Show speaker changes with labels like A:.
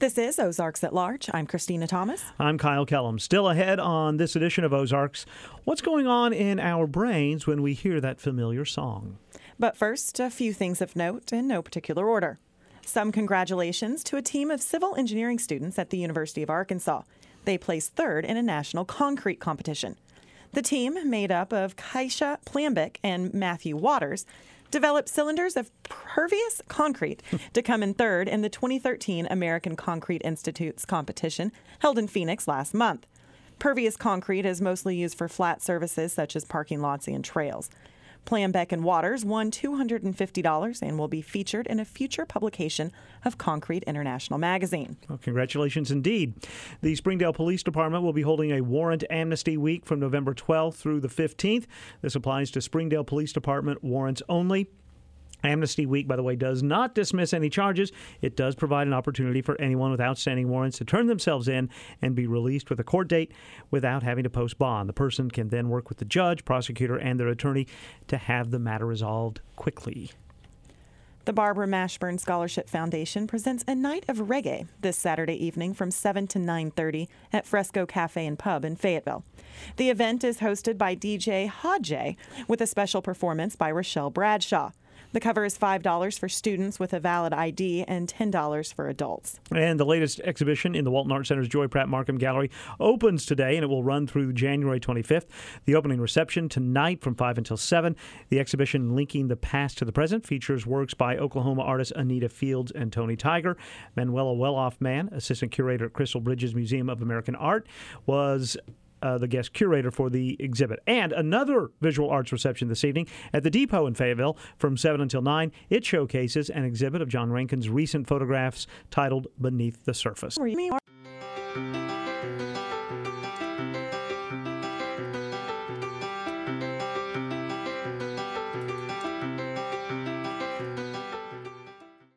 A: This is Ozarks at Large. I'm Christina Thomas.
B: I'm Kyle Kellum. Still ahead on this edition of Ozarks. What's going on in our brains when we hear that familiar song?
A: But first, a few things of note in no particular order. Some congratulations to a team of civil engineering students at the University of Arkansas. They placed third in a national concrete competition. The team, made up of Kaisha Plambic and Matthew Waters, developed cylinders of pervious concrete to come in third in the 2013 American Concrete Institute's competition held in Phoenix last month. Pervious concrete is mostly used for flat surfaces such as parking lots and trails. Plambeck and Waters won $250 and will be featured in a future publication of Concrete International magazine.
B: Well, congratulations indeed. The Springdale Police Department will be holding a Warrant Amnesty Week from November 12th through the 15th. This applies to Springdale Police Department warrants only. Amnesty Week, by the way, does not dismiss any charges. It does provide an opportunity for anyone with outstanding warrants to turn themselves in and be released with a court date without having to post bond. The person can then work with the judge, prosecutor, and their attorney to have the matter resolved quickly.
A: The Barbara Mashburn Scholarship Foundation presents a night of reggae this Saturday evening from 7 to 9:30 at Fresco Cafe and Pub in Fayetteville. The event is hosted by DJ Hodjay with a special performance by Rochelle Bradshaw. The cover is $5 for students with a valid ID and $10 for adults.
B: And the latest exhibition in the Walton Art Center's Joy Pratt Markham Gallery opens today, and it will run through January 25th. The opening reception tonight from 5 until 7. The exhibition Linking the Past to the Present features works by Oklahoma artists Anita Fields and Tony Tiger. Manuela Well-Off-Man, assistant curator at Crystal Bridges Museum of American Art, was the guest curator for the exhibit. And another visual arts reception this evening at the Depot in Fayetteville from 7 until 9. It showcases an exhibit of John Rankin's recent photographs titled Beneath the Surface.